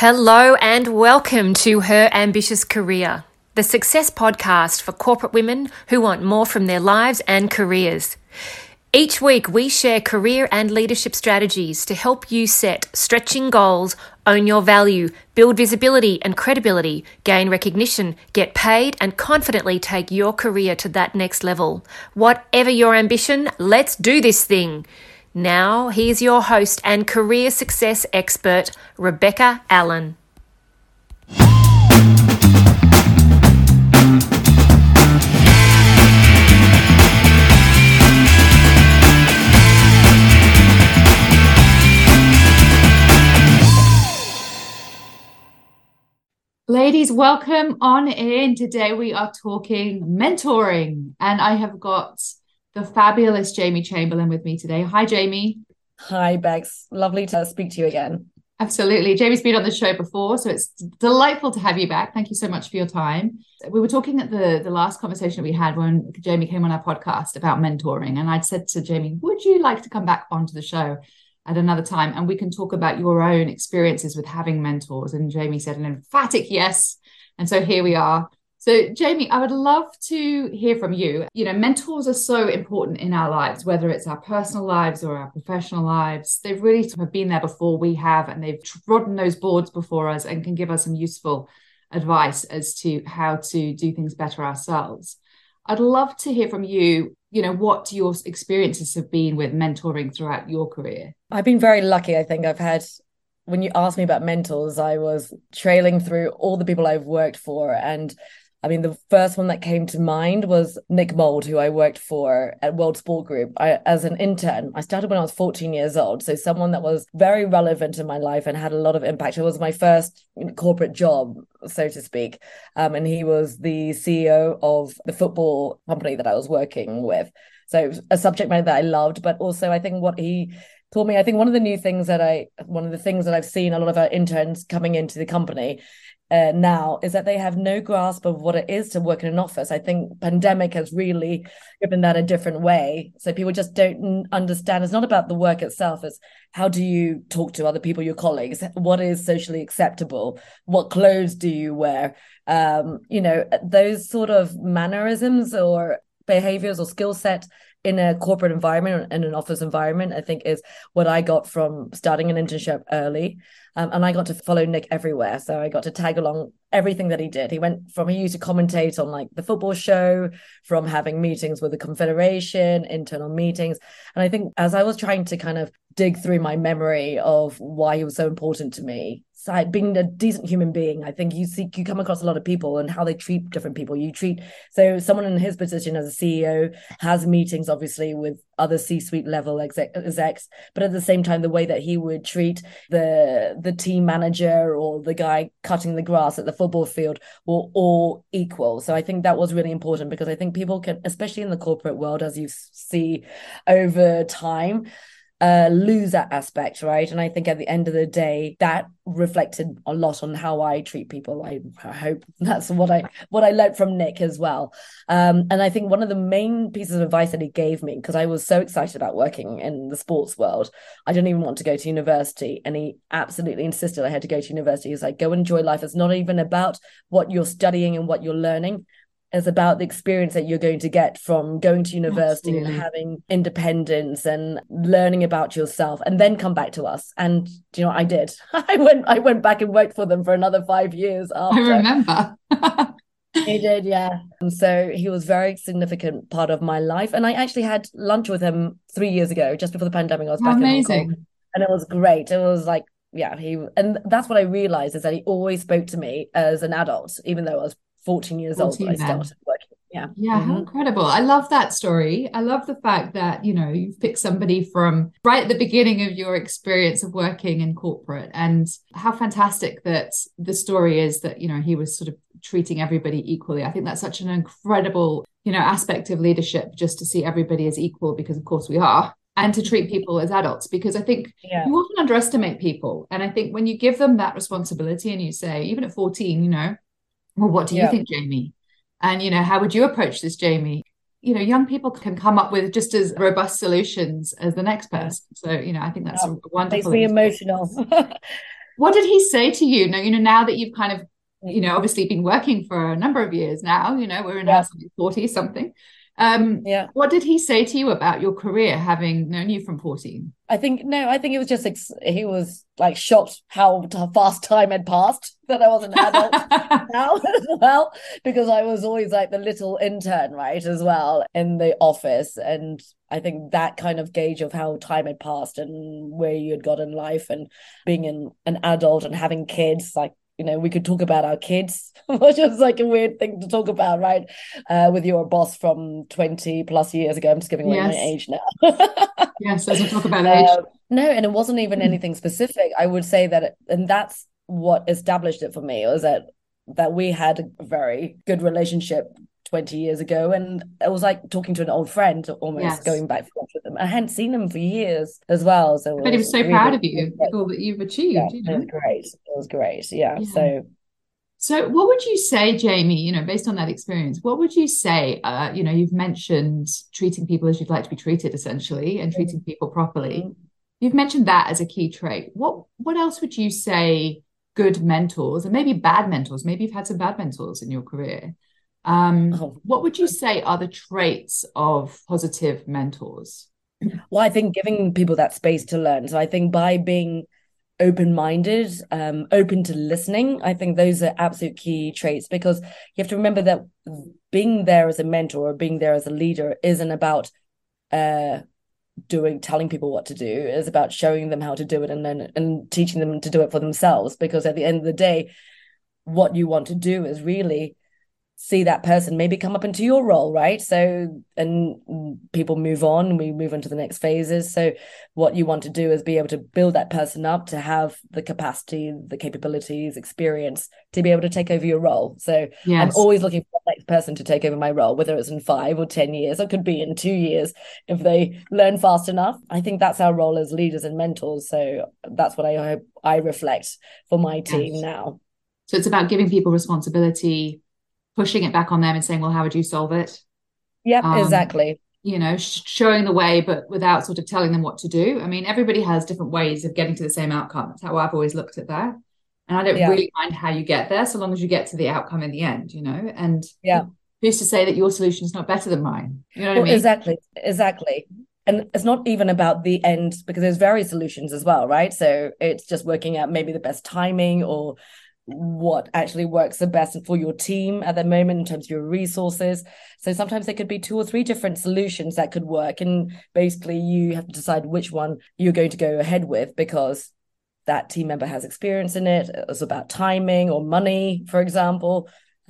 Hello and welcome to Her Ambitious Career, the success podcast for corporate women who want more from their lives and careers. Each week we share career and leadership strategies to help you set stretching goals, own your value, build visibility and credibility, gain recognition, get paid and confidently take your career to that next level. Whatever your ambition, let's do this thing. Now, here's your host and career success expert, Rebecca Allen. Ladies, welcome on in. Today we are talking mentoring, and I have got the fabulous Jamie Chamberlain with me today. Hi, Jamie. Hi, Bex. Lovely to speak to you again. Absolutely. Jamie's been on the show before, so it's delightful to have you back. Thank you so much for your time. We were talking at the last conversation we had when Jamie came on our podcast about mentoring, and I'd said to Jamie, would you like to come back onto the show at another time and we can talk about your own experiences with having mentors? And Jamie said an emphatic yes. And so here we are. So, Jamie, I would love to hear from you. You know, mentors are so important in our lives, whether it's our personal lives or our professional lives. They've really have been there before we have, and they've trodden those boards before us and can give us some useful advice as to how to do things better ourselves. I'd love to hear from you, you know, what your experiences have been with mentoring throughout your career. I've been very lucky. I think I've had, when you asked me about mentors, I was trailing through all the people I've worked for. And I mean, the first one that came to mind was Nick Mould, who I worked for at World Sport Group as an intern. I started when I was 14 years old. So someone that was very relevant in my life and had a lot of impact. It was my first corporate job, so to speak. And he was the CEO of the football company that I was working with. So it was a subject matter that I loved, but also I think what he taught me, I think one of the things that I've seen a lot of our interns coming into the company now is that they have no grasp of what it is to work in an office. I think pandemic has really given that a different way. So people just don't understand. It's not about the work itself. It's how do you talk to other people, your colleagues? What is socially acceptable? What clothes do you wear? You know, those sort of mannerisms or behaviors or skill set in a corporate environment, in an office environment, I think is what I got from starting an internship early. And I got to follow Nick everywhere. So I got to tag along everything that he did. He used to commentate on like the football show, from having meetings with the Confederation, internal meetings. And I think as I was trying to kind of dig through my memory of why he was so important to me, so being a decent human being, I think you come across a lot of people and how they treat different people. So someone in his position as a CEO has meetings, obviously, with other C-suite level execs, but at the same time, the way that he would treat the team manager or the guy cutting the grass at the football field were all equal. So I think that was really important, because I think people can, especially in the corporate world, as you see over time, lose that aspect, right? And I think at the end of the day, that reflected a lot on how I treat people. I hope that's what I learned from Nick as well. And I think one of the main pieces of advice that he gave me, because I was so excited about working in the sports world, I didn't even want to go to university, and he absolutely insisted I had to go to university. He's like, go enjoy life. It's not even about what you're studying and what you're learning. It's about the experience that you're going to get from going to university. Absolutely. And having independence and learning about yourself, and then come back to us. And do you know what I did? I went back and worked for them for another 5 years after. I remember. He did, yeah. And so he was a very significant part of my life. And I actually had lunch with him 3 years ago, just before the pandemic. I was back in Hong Kong. And it was great. It was like, yeah, and that's what I realized, is that he always spoke to me as an adult, even though I was 14 years old when I started working. Yeah, how incredible. I love that story. I love the fact that, you know, you've picked somebody from right at the beginning of your experience of working in corporate, and how fantastic that the story is that, you know, he was sort of treating everybody equally. I think that's such an incredible, you know, aspect of leadership, just to see everybody as equal, because of course we are, and to treat people as adults, because I think you often underestimate people. And I think when you give them that responsibility and you say, even at 14, you know, well, what do you think, Jamie? And, you know, how would you approach this, Jamie? You know, young people can come up with just as robust solutions as the next person. So, you know, I think that's a wonderful. Makes me emotional. What did he say to you? Now that you've kind of, obviously been working for a number of years now, we're in our 40 something. What did he say to you about your career, having known you from 14? I think it was just he was like shocked how fast time had passed, that I was an adult now as well, because I was always like the little intern, right, as well in the office. And I think that kind of gauge of how time had passed and where you had got in life, and being an adult and having kids, like, we could talk about our kids, which is like a weird thing to talk about, right? With your boss from 20 plus years ago. I'm just giving away my age now. Yes, let's talk about age. No, and it wasn't even anything specific. I would say that, and that's what established it for me, was that we had a very good relationship 20 years ago, and it was like talking to an old friend, almost going back with them. I hadn't seen him for years as well, so but he was so really proud of you, all that you've achieved. It was great. So what would you say, Jamie, based on that experience, what would you say, you've mentioned treating people as you'd like to be treated, essentially, and treating people properly. You've mentioned that as a key trait. What else would you say good mentors, and maybe bad mentors, maybe you've had some bad mentors in your career, what would you say are the traits of positive mentors? Well, I think giving people that space to learn. So I think by being open-minded, open to listening, I think those are absolute key traits, because you have to remember that being there as a mentor or being there as a leader isn't about telling people what to do. It's about showing them how to do it, and teaching them to do it for themselves, because at the end of the day, what you want to do is really see that person maybe come up into your role, right? So, and people move on, we move on to the next phases. So what you want to do is be able to build that person up to have the capacity, the capabilities, experience to be able to take over your role. So I'm always looking for the next person to take over my role, whether it's in 5 or 10 years, or could be in 2 years if they learn fast enough. I think that's our role as leaders and mentors. So that's what I hope I reflect for my team now. So it's about giving people responsibility, pushing it back on them and saying, well, how would you solve it? Yeah, exactly. Showing the way, but without sort of telling them what to do. I mean, everybody has different ways of getting to the same outcome. That's how I've always looked at that. And I don't really mind how you get there, so long as you get to the outcome in the end, and who's to say that your solution is not better than mine? You know what I mean? Exactly. And it's not even about the end, because there's various solutions as well, right? So it's just working out maybe the best timing, or what actually works the best for your team at the moment in terms of your resources. So sometimes there could be 2 or 3 different solutions that could work, and basically you have to decide which one you're going to go ahead with, because that team member has experience in it. It's about timing or money, for example.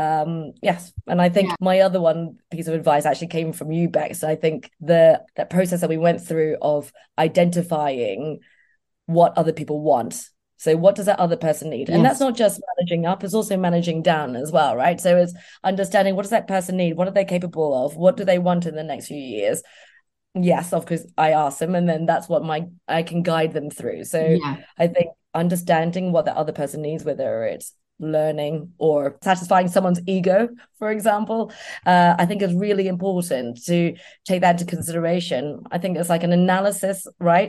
Yes. And I think my other one piece of advice actually came from you, Bex. I think that process that we went through of identifying what other people want. So what does that other person need? And that's not just managing up, it's also managing down as well, right? So it's understanding, what does that person need? What are they capable of? What do they want in the next few years? Yes, of course, I ask them, and then that's what I can guide them through. So I think understanding what the other person needs, whether it's learning or satisfying someone's ego, for example, I think is really important to take that into consideration. I think it's like an analysis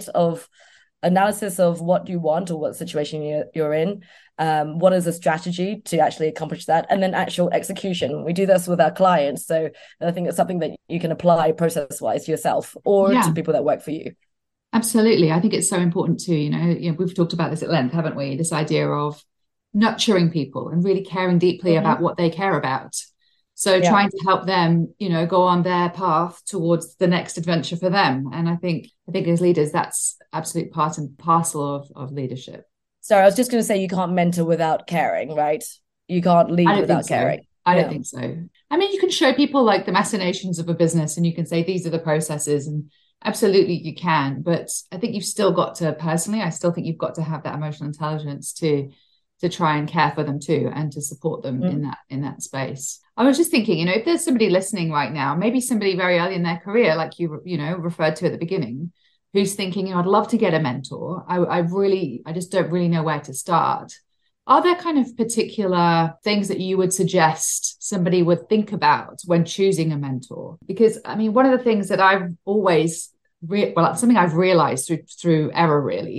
of what you want or what situation you're in. What is the strategy to actually accomplish that? And then actual execution. We do this with our clients. So I think it's something that you can apply process-wise to yourself or to people that work for you. Absolutely. I think it's so important too. We've talked about this at length, haven't we? This idea of nurturing people and really caring deeply about what they care about. So trying to help them, go on their path towards the next adventure for them. And I think as leaders, that's absolute part and parcel of leadership. Sorry, I was just going to say, you can't mentor without caring, right? You can't lead without caring. I don't think so. I mean, you can show people like the machinations of a business and you can say, these are the processes, and absolutely you can. But I think you've still got to, personally, I still think you've got to have that emotional intelligence to try and care for them too, and to support them in that space. I was just thinking, if there's somebody listening right now, maybe somebody very early in their career, like you referred to at the beginning, who's thinking, I'd love to get a mentor. I just don't really know where to start. Are there kind of particular things that you would suggest somebody would think about when choosing a mentor? Because I mean, one of the things that I've always something I've realized through error really,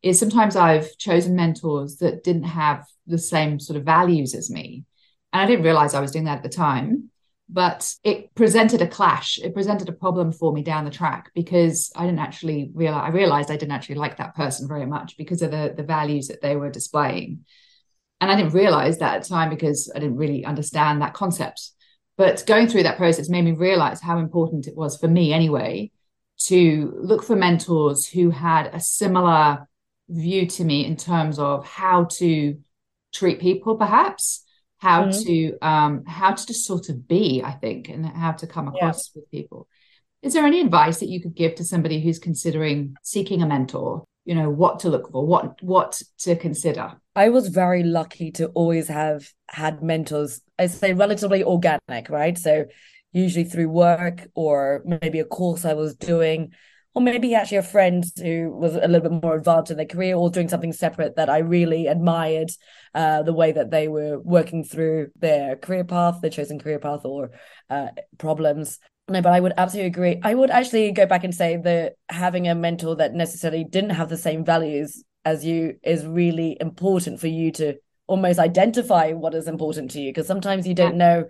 is sometimes I've chosen mentors that didn't have the same sort of values as me. And I didn't realize I was doing that at the time, but it presented a clash. It presented a problem for me down the track because I realized I didn't actually like that person very much because of the values that they were displaying. And I didn't realize that at the time because I didn't really understand that concept. But going through that process made me realize how important it was for me anyway to look for mentors who had a similar view to me in terms of how to treat people, perhaps how to just sort of be, I think, and how to come across with people. Is there any advice that you could give to somebody who's considering seeking a mentor? You know, what to look for, what to consider? I was very lucky to always have had mentors, I say relatively organic, right? So usually through work or maybe a course I was doing, or maybe actually a friend who was a little bit more advanced in their career or doing something separate that I really admired, the way that they were working through their career path, their chosen career path or problems. No, but I would absolutely agree. I would actually go back and say that having a mentor that necessarily didn't have the same values as you is really important for you to almost identify what is important to you, because sometimes you don't know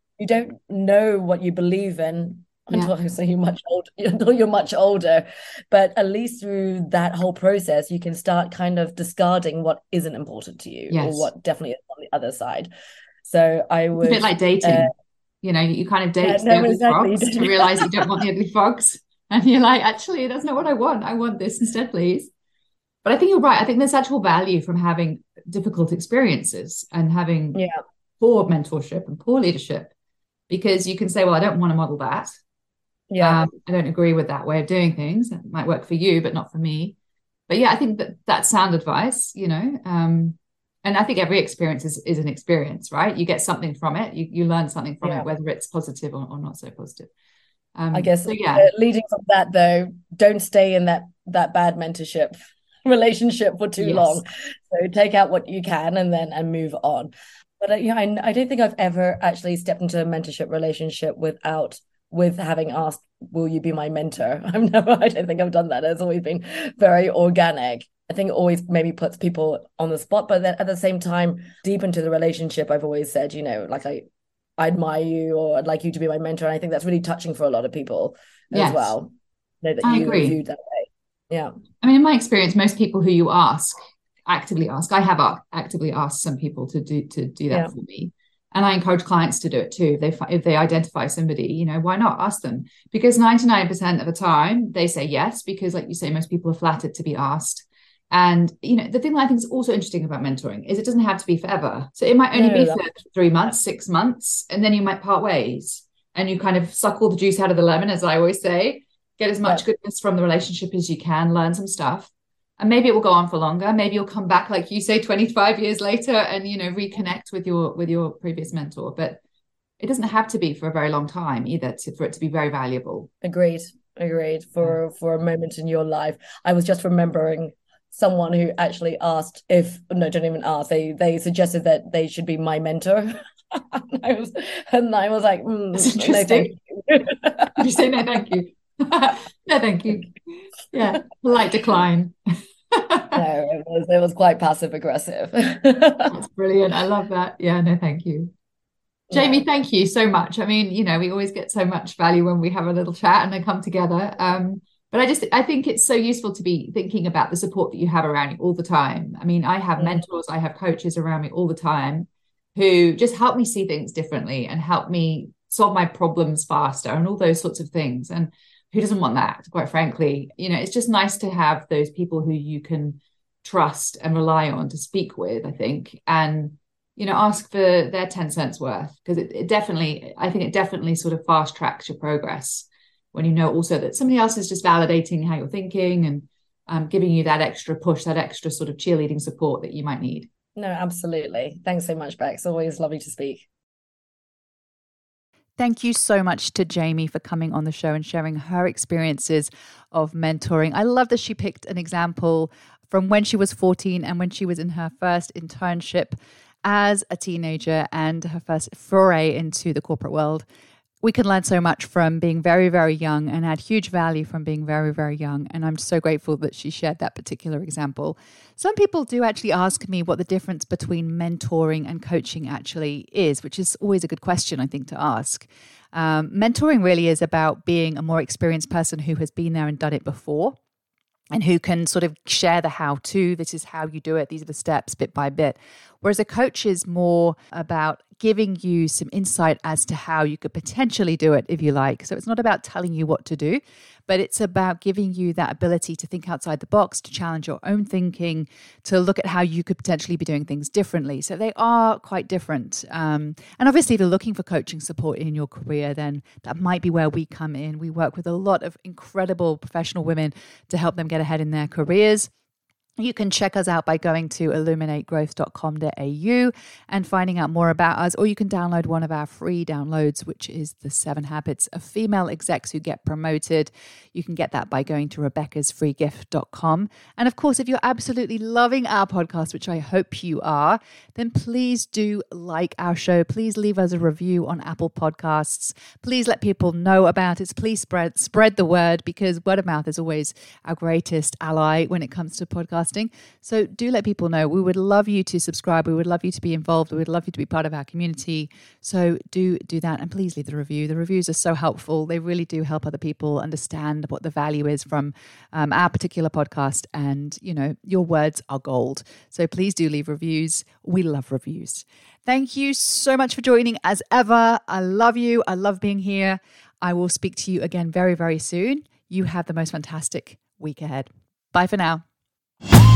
what you believe in until you're much older. But at least through that whole process, you can start kind of discarding what isn't important to you or what definitely is on the other side. So I would, it's a bit like dating. You kind of date the ugly frogs to realize you don't want the ugly frogs. And you're like, actually, that's not what I want. I want this instead, please. But I think you're right. I think there's actual value from having difficult experiences and having poor mentorship and poor leadership, because you can say, well, I don't want to model that. I don't agree with that way of doing things. It might work for you, but not for me. But I think that's sound advice, and I think every experience is an experience, right? You get something from it. You learn something from it, whether it's positive or not so positive. I guess leading from that, though, don't stay in that bad mentorship relationship for too long. So take out what you can and move on. But I don't think I've ever actually stepped into a mentorship relationship with having asked, will you be my mentor? I don't think I've done that. It's always been very organic. I think it always maybe puts people on the spot, but then at the same time, deep into the relationship, I've always said, like I admire you or I'd like you to be my mentor. And I think that's really touching for a lot of people as well. Know that you agree. Viewed that way. Yeah. I mean, in my experience, most people who you actively ask, I have actively asked some people to do that for me. And I encourage clients to do it too. If they identify somebody, why not ask them? Because 99% of the time they say yes, because like you say, most people are flattered to be asked. And, the thing that I think is also interesting about mentoring is it doesn't have to be forever. So it might only be for 3 months, 6 months, and then you might part ways and you kind of suck all the juice out of the lemon, as I always say, get as much goodness from the relationship as you can, learn some stuff. And maybe it will go on for longer. Maybe you'll come back, like you say, 25 years later and, reconnect with your previous mentor. But it doesn't have to be for a very long time either for it to be very valuable. Agreed. For a moment in your life. I was just remembering someone who actually asked don't even ask. They suggested that they should be my mentor. and I was like, no, thank you. Did you say no, thank you? No, thank you. Yeah, polite decline. No, it was quite passive aggressive. That's brilliant. I love that. Yeah, no, thank you. Jamie, thank you so much. I mean, we always get so much value when we have a little chat and they come together. But I think it's so useful to be thinking about the support that you have around you all the time. I mean, I have mentors, I have coaches around me all the time who just help me see things differently and help me solve my problems faster and all those sorts of things. And who doesn't want that, quite frankly? It's just nice to have those people who you can trust and rely on to speak with, I think, and, ask for their 10 cents worth, because it definitely sort of fast tracks your progress when you know also that somebody else is just validating how you're thinking and giving you that extra push, that extra sort of cheerleading support that you might need. No, absolutely. Thanks so much, Bex. Always lovely to speak. Thank you so much to Jamie for coming on the show and sharing her experiences of mentoring. I love that she picked an example from when she was 14 and when she was in her first internship as a teenager and her first foray into the corporate world. we can learn so much from being very, very young and add huge value from being very, very young. And I'm so grateful that she shared that particular example. Some people do actually ask me what the difference between mentoring and coaching actually is, which is always a good question, I think, to ask. Mentoring really is about being a more experienced person who has been there and done it before, and who can sort of share the how-to. This is how you do it. These are the steps bit by bit. Whereas a coach is more about giving you some insight as to how you could potentially do it, if you like. So it's not about telling you what to do, but it's about giving you that ability to think outside the box, to challenge your own thinking, to look at how you could potentially be doing things differently. So they are quite different. And obviously, if you're looking for coaching support in your career, then that might be where we come in. We work with a lot of incredible professional women to help them get ahead in their careers. You can check us out by going to illuminategrowth.com.au and finding out more about us, or you can download one of our free downloads, which is the 7 Habits of Female Execs Who Get Promoted. You can get that by going to rebeccasfreegift.com. And of course, if you're absolutely loving our podcast, which I hope you are, then please do like our show. Please leave us a review on Apple Podcasts. Please let people know about it. Please spread the word, because word of mouth is always our greatest ally when it comes to podcasting. So do let people know. We would love you to subscribe. We would love you to be involved. We would love you to be part of our community. So do that. And please leave the review. The reviews are so helpful. They really do help other people understand what the value is from our particular podcast. And, you know, your words are gold. So please do leave reviews. We love reviews. Thank you so much for joining as ever. I love you. I love being here. I will speak to you again very, very soon. You have the most fantastic week ahead. Bye for now.